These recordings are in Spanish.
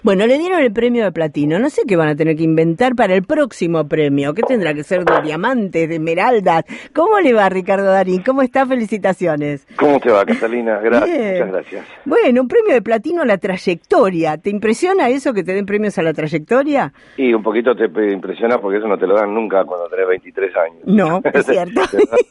Bueno, le dieron el premio de platino. No sé qué van a tener que inventar para el próximo premio. ¿Qué tendrá que ser de diamantes, de esmeraldas? ¿Cómo le va, Ricardo Darín? ¿Cómo está? Felicitaciones. ¿Cómo te va, Catalina? Gracias, Bien. muchas gracias. Bueno, un premio de platino a la trayectoria. ¿Te impresiona eso, que te den premios a la trayectoria? Y un poquito te impresiona porque eso no te lo dan nunca cuando tenés 23 años. No, es cierto.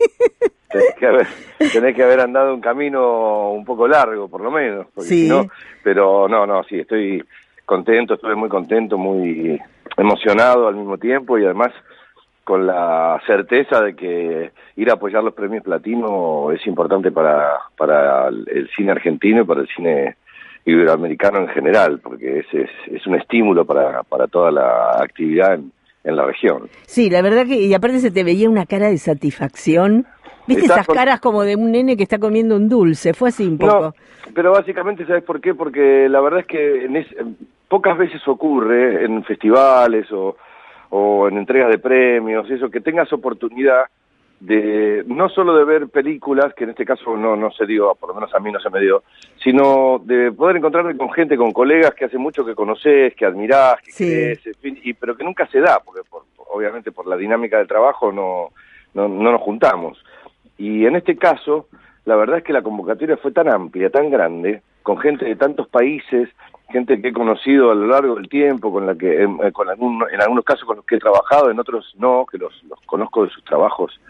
Tenés que haber andado un camino un poco largo, por lo menos. Porque Sí. si no, pero no, sí, estoy contento, estuve muy contento, muy emocionado al mismo tiempo y además con la certeza de que ir a apoyar los premios platino es importante para el cine argentino y para el cine iberoamericano en general, porque es un estímulo para toda la actividad en la región. Sí, la verdad que, y aparte se te veía una cara de satisfacción. ¿Viste esas caras como de un nene que está comiendo un dulce? Fue así un poco. No, pero básicamente, ¿sabes por qué? Porque la verdad es que pocas veces ocurre en festivales o en entregas de premios, eso, que tengas oportunidad de no solo de ver películas, que en este caso no se dio, por lo menos a mí no se me dio, sino de poder encontrarte con gente, con colegas que hace mucho que conoces, que admirás, que crees, en fin, pero que nunca se da, porque obviamente por la dinámica del trabajo no nos juntamos. Y en este caso, la verdad es que la convocatoria fue tan amplia, tan grande, con gente de tantos países, gente que he conocido a lo largo del tiempo, con la que en algunos casos con los que he trabajado, en otros no, que los conozco de sus trabajos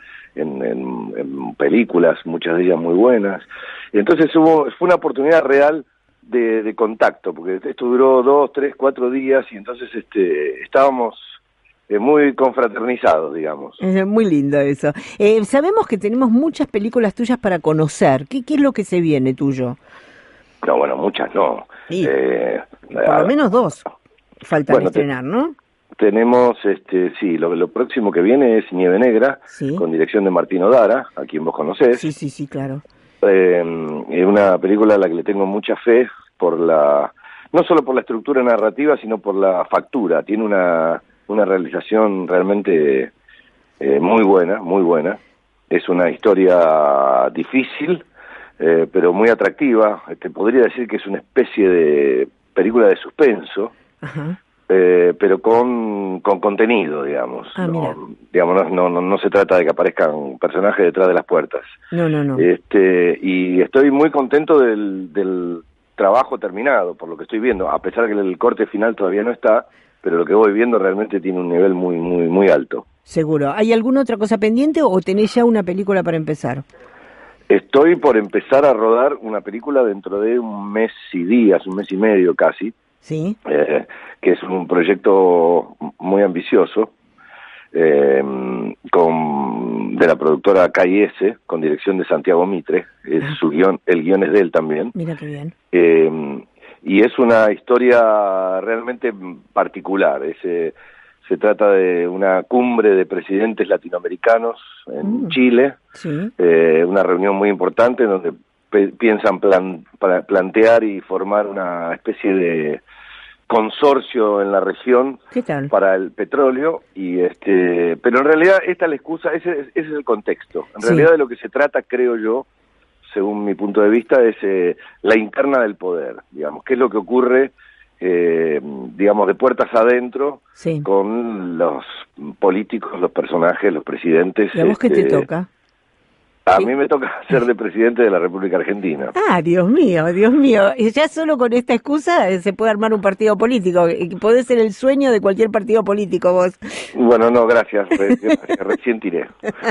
en películas, muchas de ellas muy buenas. Y entonces fue una oportunidad real de contacto, porque esto duró 2, 3, 4 días y entonces estábamos muy confraternizados, digamos. Es muy lindo eso. Sabemos que tenemos muchas películas tuyas para conocer. ¿Qué es lo que se viene tuyo? No, bueno, muchas no. Sí, por lo menos 2 faltan estrenar, ¿no? Tenemos, sí, lo próximo que viene es Nieve Negra, sí, con dirección de Martín Odara, a quien vos conocés. Sí, claro. Es una película a la que le tengo mucha fe, no solo por la estructura narrativa, sino por la factura. Tiene una realización realmente muy buena, muy buena. Es una historia difícil, pero muy atractiva. Te podría decir que es una especie de película de suspenso, Ajá. Pero con contenido, digamos. No se trata de que aparezcan personajes detrás de las puertas. No. Y estoy muy contento del trabajo terminado, por lo que estoy viendo, a pesar de que el corte final todavía no está, pero lo que voy viendo realmente tiene un nivel muy, muy, muy alto. Seguro. ¿Hay alguna otra cosa pendiente o tenés ya una película para empezar? Estoy por empezar a rodar una película dentro de un mes y días, un mes y medio casi. Sí. Que es un proyecto muy ambicioso, de la productora KIS, con dirección de Santiago Mitre. El guión es de él también. Mira qué bien. Y es una historia realmente particular. Se trata de una cumbre de presidentes latinoamericanos en Chile, sí. Una reunión muy importante donde piensan plantear y formar una especie de consorcio en la región para el petróleo, pero en realidad esta es la excusa, ese es el contexto. En realidad de lo que se trata, creo yo, según mi punto de vista, es la interna del poder, digamos, qué es lo que ocurre, digamos, de puertas adentro con los políticos, los personajes, los presidentes. ¿Y a vos qué te toca? A mí me toca ser de presidente de la República Argentina. Ah, Dios mío. Ya solo con esta excusa se puede armar un partido político. Podés ser el sueño de cualquier partido político vos. Bueno, no, gracias. Recién tiré.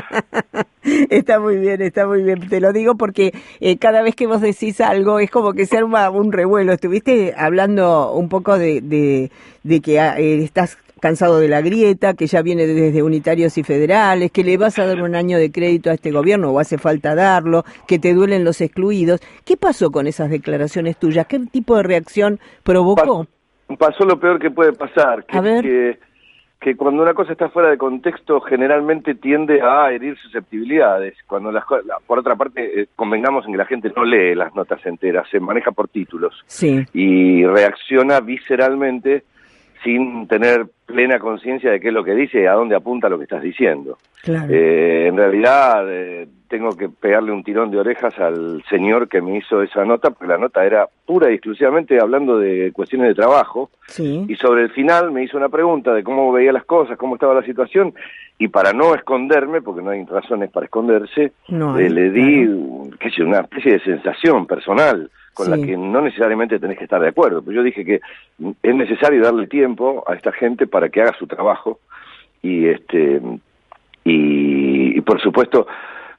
Está muy bien. Te lo digo porque cada vez que vos decís algo es como que se arma un revuelo. Estuviste hablando un poco de que estás cansado de la grieta, que ya viene desde unitarios y federales, que le vas a dar un año de crédito a este gobierno o hace falta darlo, que te duelen los excluidos. ¿Qué pasó con esas declaraciones tuyas? ¿Qué tipo de reacción provocó? Pasó lo peor que puede pasar, que cuando una cosa está fuera de contexto generalmente tiende a herir susceptibilidades. Cuando por otra parte, convengamos en que la gente no lee las notas enteras, se maneja por títulos y reacciona visceralmente sin tener plena conciencia de qué es lo que dice y a dónde apunta lo que estás diciendo. Claro. En realidad, tengo que pegarle un tirón de orejas al señor que me hizo esa nota, porque la nota era pura y exclusivamente hablando de cuestiones de trabajo, Sí. y sobre el final me hizo una pregunta de cómo veía las cosas, cómo estaba la situación, y para no esconderme, porque no hay razones para esconderse, No hay, le di, claro, qué sé yo, una especie de sensación personal con sí, la que no necesariamente tenés que estar de acuerdo. Pero yo dije que es necesario darle tiempo a esta gente para que haga su trabajo, y por supuesto,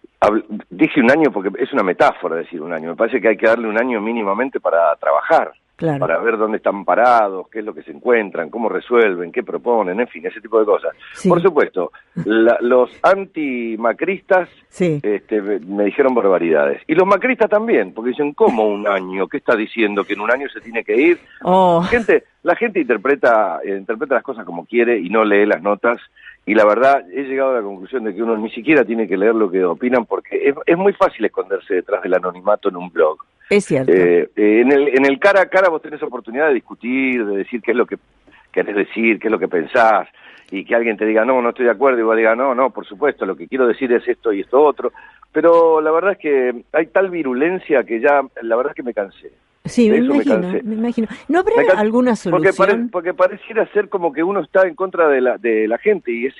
dije un año porque es una metáfora decir un año. Me parece que hay que darle un año mínimamente para trabajar, claro. para ver dónde están parados, qué es lo que se encuentran, cómo resuelven, qué proponen, en fin, ese tipo de cosas. Sí. Por supuesto, los antimacristas Sí. me dijeron barbaridades. Y los macristas también, porque dicen, ¿cómo un año? ¿Qué está diciendo? ¿Que en un año se tiene que ir? Oh. La gente interpreta las cosas como quiere y no lee las notas. Y la verdad, he llegado a la conclusión de que uno ni siquiera tiene que leer lo que opinan, porque es muy fácil esconderse detrás del anonimato en un blog. Es cierto. En el cara a cara vos tenés oportunidad de discutir, de decir qué es lo que querés decir, qué es lo que pensás, y que alguien te diga, no estoy de acuerdo, y vos digas, no, por supuesto, lo que quiero decir es esto y esto otro. Pero la verdad es que hay tal virulencia que ya, la verdad es que me cansé. Sí, me imagino. ¿No habrá alguna solución? Porque pareciera ser como que uno está en contra de la gente, y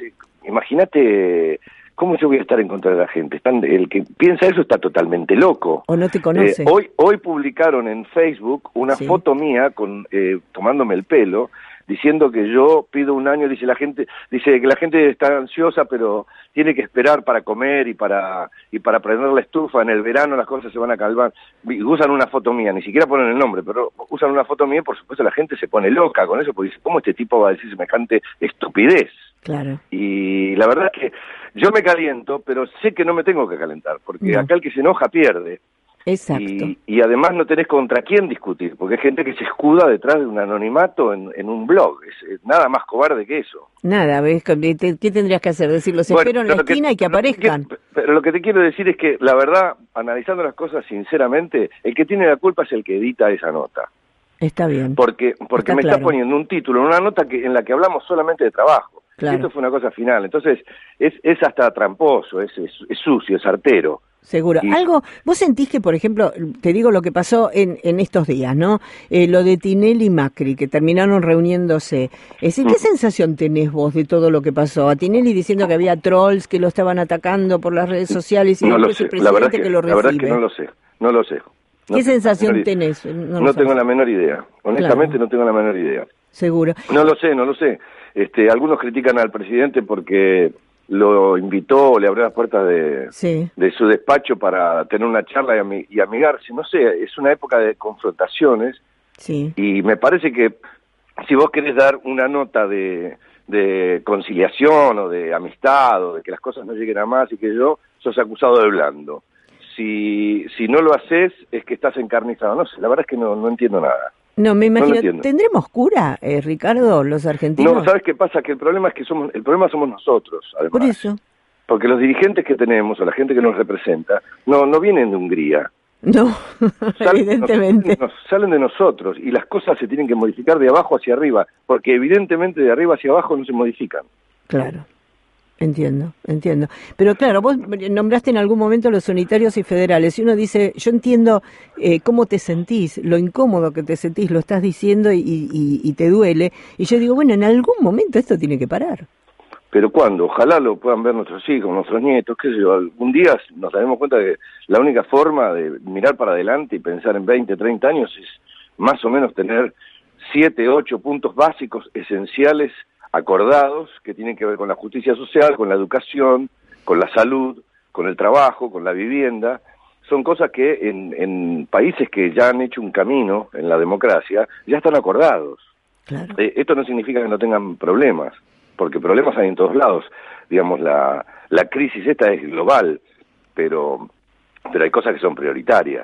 imagínate, ¿cómo yo voy a estar en contra de la gente? El que piensa eso está totalmente loco. O no te conoce. Hoy publicaron en Facebook una foto mía tomándome el pelo, diciendo que yo pido un año, dice que la gente está ansiosa, pero tiene que esperar para comer y para prender la estufa. En el verano las cosas se van a calmar. Y usan una foto mía, ni siquiera ponen el nombre, pero usan una foto mía y por supuesto la gente se pone loca con eso, porque dice, ¿cómo este tipo va a decir semejante estupidez? Claro. Y la verdad es que yo me caliento, pero sé que no me tengo que calentar, porque acá el que se enoja pierde. Exacto. Y además no tenés contra quién discutir, porque hay gente que se escuda detrás de un anonimato en un blog. Es nada más cobarde que eso. Nada, ¿ves? ¿Qué tendrías que hacer? Decir, los espero en la esquina y que aparezcan. Pero lo que te quiero decir es que, la verdad, analizando las cosas sinceramente, el que tiene la culpa es el que edita esa nota. Está bien. Porque me está poniendo un título en una nota en la que hablamos solamente de trabajo. Claro. Y esto fue una cosa final. Entonces, es hasta tramposo, es sucio, es artero. Seguro. Vos sentís que, por ejemplo, te digo lo que pasó en estos días, ¿no? Lo de Tinelli y Macri, que terminaron reuniéndose. ¿Qué sensación tenés vos de todo lo que pasó? A Tinelli diciendo que había trolls que lo estaban atacando por las redes sociales y después el presidente que lo recibe. La verdad es que no lo sé. ¿Qué sensación tenés? No tengo la menor idea. Honestamente, claro. No tengo la menor idea. Seguro. No lo sé. Algunos critican al presidente porque lo invitó, le abrió las puertas de su despacho para tener una charla y amigarse. No sé, es una época de confrontaciones. Sí. Y me parece que si vos querés dar una nota de conciliación o de amistad o de que las cosas no lleguen a más y que sos acusado de blando. Si no lo haces, es que estás encarnizado. No sé, la verdad es que no entiendo nada. No, me imagino. ¿Tendremos cura, Ricardo, los argentinos? No, ¿sabes qué pasa? Que el problema somos nosotros, además. Por eso. Porque los dirigentes que tenemos, o la gente que nos representa, no vienen de Hungría. No, evidentemente. Salen de nosotros, y las cosas se tienen que modificar de abajo hacia arriba, porque evidentemente de arriba hacia abajo no se modifican. Claro. Entiendo. Pero claro, vos nombraste en algún momento los unitarios y federales, y uno dice, yo entiendo cómo te sentís, lo incómodo que te sentís, lo estás diciendo y te duele, y yo digo, bueno, en algún momento esto tiene que parar. Pero ¿cuándo? Ojalá lo puedan ver nuestros hijos, nuestros nietos, qué sé yo, algún día nos daremos cuenta que la única forma de mirar para adelante y pensar en 20, 30 años es más o menos tener 7, 8 puntos básicos, esenciales, acordados, que tienen que ver con la justicia social, con la educación, con la salud, con el trabajo, con la vivienda. Son cosas que en países que ya han hecho un camino en la democracia, ya están acordados. Claro. Esto no significa que no tengan problemas, porque problemas hay en todos lados. Digamos, la crisis esta es global, pero hay cosas que son prioritarias.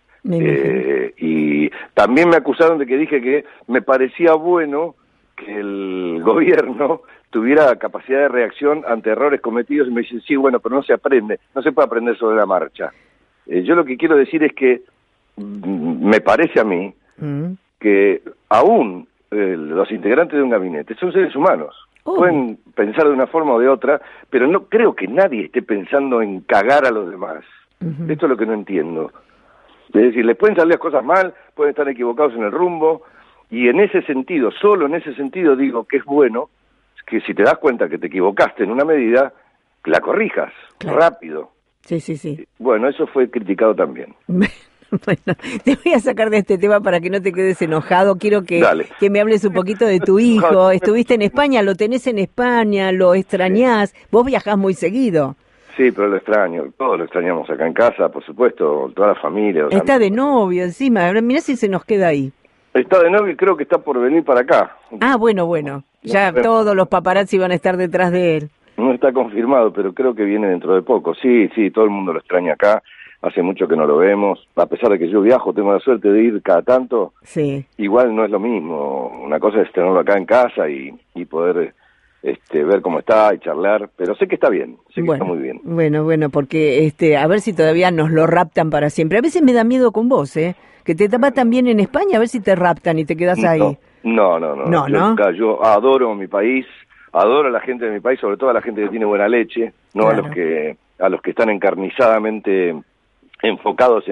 Y también me acusaron de que dije que me parecía bueno que el gobierno tuviera capacidad de reacción ante errores cometidos, y me dicen, sí, bueno, pero no se puede aprender sobre la marcha. Yo lo que quiero decir es que me parece a mí que aún los integrantes de un gabinete son seres humanos. Oh. Pueden pensar de una forma o de otra, pero no creo que nadie esté pensando en cagar a los demás. Esto es lo que no entiendo. Es decir, les pueden salir las cosas mal, pueden estar equivocados en el rumbo, y en ese sentido, solo en ese sentido digo que es bueno que si te das cuenta que te equivocaste en una medida, la corrijas, claro, rápido. Sí. Bueno, eso fue criticado también. Bueno, te voy a sacar de este tema para que no te quedes enojado. Quiero que me hables un poquito de tu hijo. Estuviste en España, lo tenés en España, lo extrañás. Vos viajás muy seguido. Sí, pero lo extraño. Todos lo extrañamos acá en casa, por supuesto, toda la familia. Está de novio encima. Mirá si se nos queda ahí. Está de novio y creo que está por venir para acá. Ah, bueno. Ya todos los paparazzi van a estar detrás de él. No está confirmado, pero creo que viene dentro de poco. Sí, todo el mundo lo extraña acá. Hace mucho que no lo vemos. A pesar de que yo viajo, tengo la suerte de ir cada tanto. Sí. Igual no es lo mismo. Una cosa es tenerlo acá en casa y poder ver cómo está y charlar. Pero sé que está bien, sé que está muy bien. Bueno, porque a ver si todavía nos lo raptan para siempre. A veces me da miedo con vos, que te tapas también en España, a ver si te raptan y te quedas ahí. No. Yo adoro mi país, adoro a la gente de mi país, sobre todo a la gente que tiene buena leche, no claro, a los que están encarnizadamente enfocados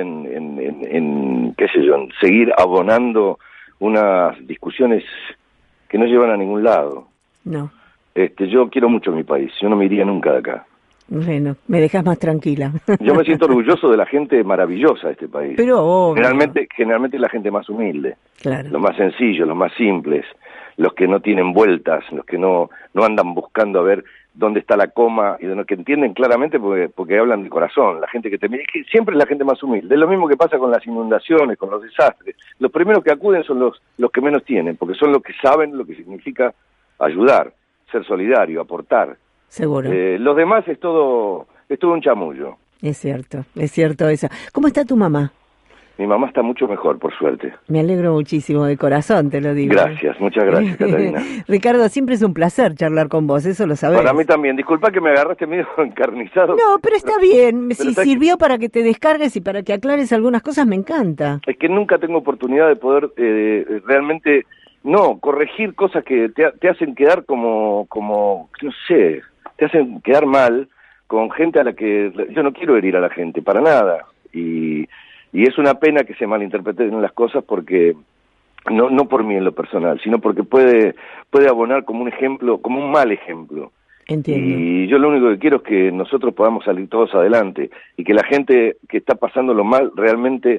en qué sé yo, en seguir abonando unas discusiones que no llevan a ningún lado. No. Yo quiero mucho mi país, yo no me iría nunca de acá. Bueno, me dejas más tranquila. Yo me siento orgulloso de la gente maravillosa de este país. Pero obvio. Generalmente la gente más humilde, claro, los más sencillos, los más simples, los que no tienen vueltas, los que no andan buscando a ver dónde está la coma, y de los que entienden claramente porque hablan de corazón. La gente que siempre es la gente más humilde. Es lo mismo que pasa con las inundaciones, con los desastres. Los primeros que acuden son los que menos tienen, porque son los que saben lo que significa ayudar, ser solidario, aportar. Seguro. Los demás es todo un chamullo. Es cierto eso. ¿Cómo está tu mamá? Mi mamá está mucho mejor, por suerte. Me alegro muchísimo, de corazón te lo digo. Gracias, muchas gracias, Catalina. Ricardo, siempre es un placer charlar con vos, eso lo sabés. Para mí también. Disculpa que me agarraste medio encarnizado. No, pero está bien. Si sirvió para que te descargues y para que aclares algunas cosas, me encanta. Es que nunca tengo oportunidad de poder realmente, corregir cosas que te hacen quedar como, no sé, te hacen quedar mal con gente a la que yo no quiero herir a la gente, para nada. Y es una pena que se malinterpreten las cosas porque, no por mí en lo personal, sino porque puede abonar como un ejemplo, como un mal ejemplo. Entiendo. Y yo lo único que quiero es que nosotros podamos salir todos adelante y que la gente que está pasándolo mal realmente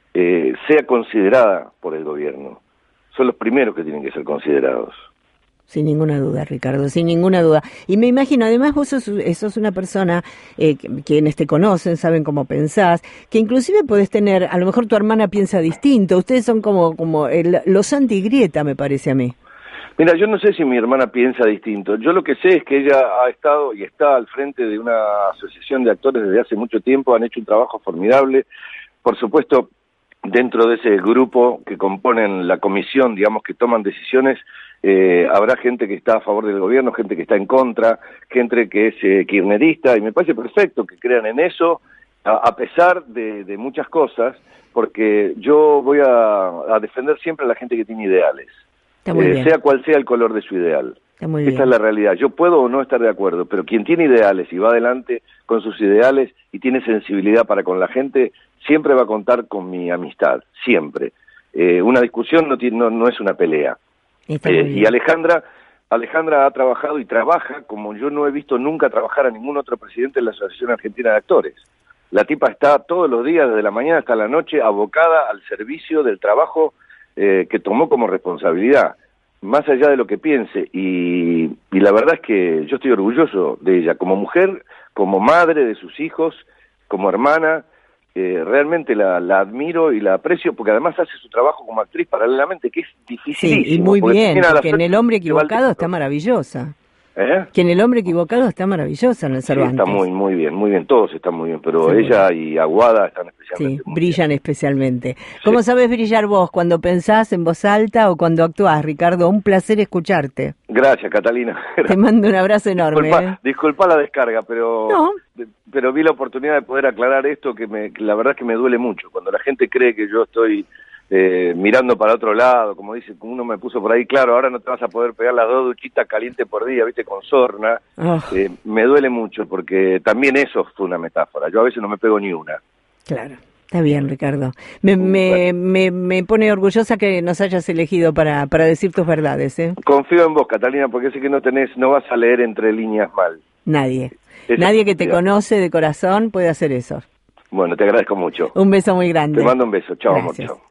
sea considerada por el gobierno. Son los primeros que tienen que ser considerados. Sin ninguna duda, Ricardo, sin ninguna duda. Y me imagino, además vos sos una persona, quienes te conocen, saben cómo pensás, que inclusive podés tener, a lo mejor tu hermana piensa distinto, ustedes son como los Santi y Grieta, me parece a mí. Mira, yo no sé si mi hermana piensa distinto. Yo lo que sé es que ella ha estado y está al frente de una asociación de actores desde hace mucho tiempo, han hecho un trabajo formidable. Por supuesto, dentro de ese grupo que componen la comisión, digamos, que toman decisiones, habrá gente que está a favor del gobierno, gente que está en contra, gente que es kirchnerista, y me parece perfecto que crean en eso, a pesar de muchas cosas, porque yo voy a defender siempre a la gente que tiene ideales, sea cual sea el color de su ideal. Esta es la realidad. Yo puedo o no estar de acuerdo, pero quien tiene ideales y va adelante con sus ideales y tiene sensibilidad para con la gente, siempre va a contar con mi amistad, siempre. Una discusión no es una pelea. Y Alejandra ha trabajado y trabaja como yo no he visto nunca trabajar a ningún otro presidente de la Asociación Argentina de Actores. La tipa está todos los días, desde la mañana hasta la noche, abocada al servicio del trabajo que tomó como responsabilidad, más allá de lo que piense. Y la verdad es que yo estoy orgulloso de ella, como mujer, como madre de sus hijos, como hermana. Realmente la admiro y la aprecio porque además hace su trabajo como actriz paralelamente, que es dificilísimo. Sí, y muy bien, porque en El hombre equivocado está maravillosa. Que en El hombre equivocado está maravillosa en el Cervantes. Sí, está muy bien, todos están muy bien, pero seguro. Ella y Aguada están especialmente muy brillan bien. Especialmente. ¿Cómo sabes brillar vos? ¿Cuando pensás en voz alta o cuando actuás, Ricardo? Un placer escucharte. Gracias, Catalina. Te mando un abrazo enorme. Disculpa la descarga, pero vi la oportunidad de poder aclarar esto que la verdad es que me duele mucho. Cuando la gente cree que yo estoy mirando para otro lado, como dice, uno me puso por ahí, claro, ahora no te vas a poder pegar las 2 duchitas calientes por día, viste, con sorna. Oh. Me duele mucho porque también eso fue una metáfora, yo a veces no me pego ni una. Claro. Está bien, Ricardo. Me pone orgullosa que nos hayas elegido para decir tus verdades, ¿eh? Confío en vos, Catalina, porque sé que no vas a leer entre líneas mal. Nadie que te conoce de corazón puede hacer eso. Bueno, te agradezco mucho. Un beso muy grande. Te mando un beso. Chao, amor. Gracias. Chao.